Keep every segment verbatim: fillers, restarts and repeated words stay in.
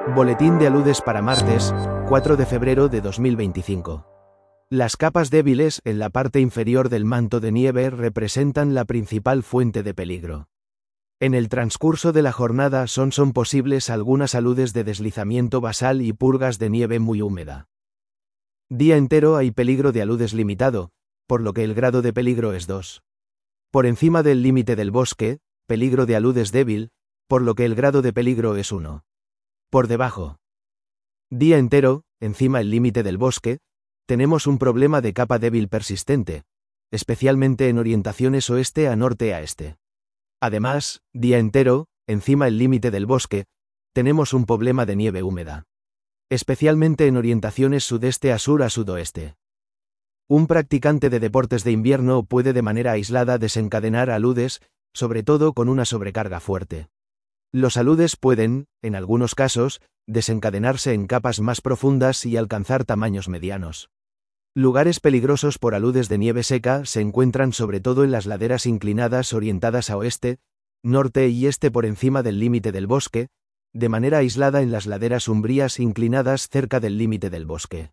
Boletín de aludes para martes, cuatro de febrero de dos mil veinticinco. Las capas débiles en la parte inferior del manto de nieve representan la principal fuente de peligro. En el transcurso de la jornada son, son posibles algunas aludes de deslizamiento basal y purgas de nieve muy húmeda. Día entero hay peligro de aludes limitado, por lo que el grado de peligro es dos. Por encima del límite del bosque, peligro de aludes débil, por lo que el grado de peligro es uno. Por debajo. Día entero, encima el límite del bosque, tenemos un problema de capa débil persistente, especialmente en orientaciones oeste a norte a este. Además, día entero, encima el límite del bosque, tenemos un problema de nieve húmeda, especialmente en orientaciones sudeste a sur a sudoeste. Un practicante de deportes de invierno puede de manera aislada desencadenar aludes, sobre todo con una sobrecarga fuerte. Los aludes pueden, en algunos casos, desencadenarse en capas más profundas y alcanzar tamaños medianos. Lugares peligrosos por aludes de nieve seca se encuentran sobre todo en las laderas inclinadas orientadas a oeste, norte y este por encima del límite del bosque, de manera aislada en las laderas umbrías inclinadas cerca del límite del bosque.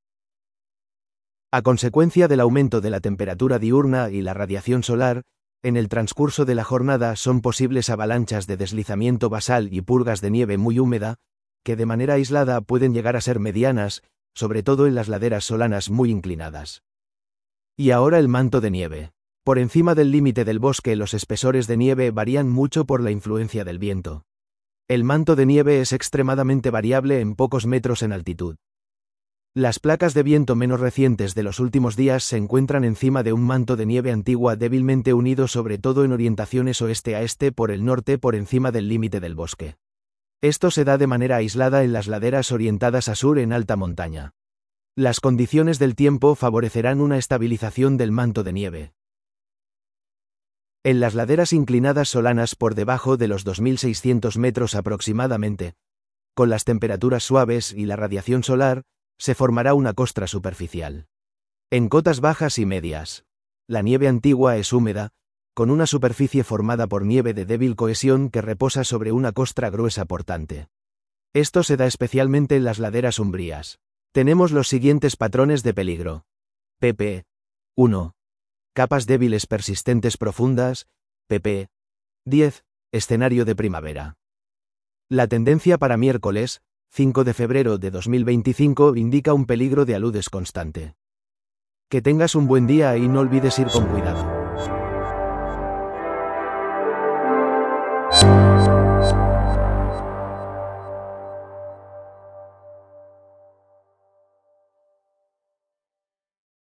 A consecuencia del aumento de la temperatura diurna y la radiación solar, en el transcurso de la jornada son posibles avalanchas de deslizamiento basal y purgas de nieve muy húmeda, que de manera aislada pueden llegar a ser medianas, sobre todo en las laderas solanas muy inclinadas. Y ahora el manto de nieve. Por encima del límite del bosque los espesores de nieve varían mucho por la influencia del viento. El manto de nieve es extremadamente variable en pocos metros en altitud. Las placas de viento menos recientes de los últimos días se encuentran encima de un manto de nieve antigua débilmente unido sobre todo en orientaciones oeste a este por el norte por encima del límite del bosque. Esto se da de manera aislada en las laderas orientadas a sur en alta montaña. Las condiciones del tiempo favorecerán una estabilización del manto de nieve. En las laderas inclinadas solanas por debajo de los dos mil seiscientos metros aproximadamente, con las temperaturas suaves y la radiación solar, se formará una costra superficial. En cotas bajas y medias, la nieve antigua es húmeda, con una superficie formada por nieve de débil cohesión que reposa sobre una costra gruesa portante. Esto se da especialmente en las laderas umbrías. Tenemos los siguientes patrones de peligro. pp. uno. Capas débiles persistentes profundas. pp. diez. Escenario de primavera. La tendencia para miércoles, cinco de febrero de dos mil veinticinco, indica un peligro de aludes constante. Que tengas un buen día y no olvides ir con cuidado.